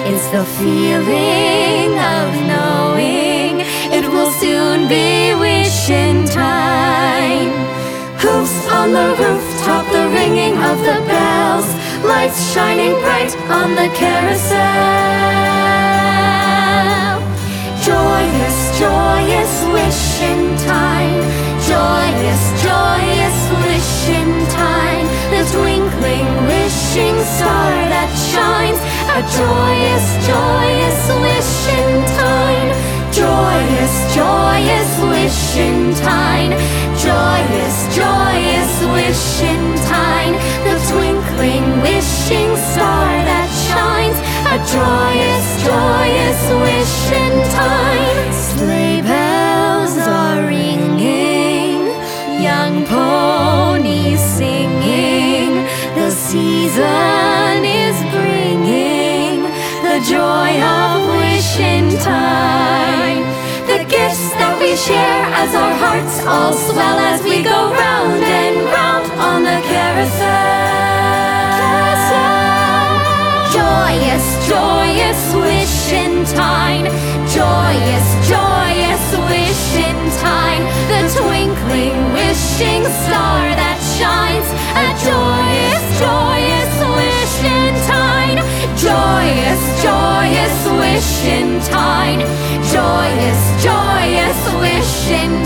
It's the feeling of knowing it will soon be wishing time. Hoofs on the rooftop, the ringing of the bells, lights shining bright on the carousel. Joyous, joyous wishing time. Joyous, joyous wishing time. The twinkling wishing star that shines. A joyous, joyous wishing time. Joyous, joyous wishing time. Joyous, joyous wishing time. The twinkling wishing star that shines. A joyous, joyous wishing time. Sleigh bells are ringing, young ponies singing. The season is bringing the joy of wishing time. The gifts that we share as our hearts all swell as we go round and round on the carousel. Joyous, joyous wishing time. Joyous, joyous wishing time. The twinkling wishing star that shines. A joyous, joyous wishing time. Joyous, joyous wishing time. Joyous, joyous wishing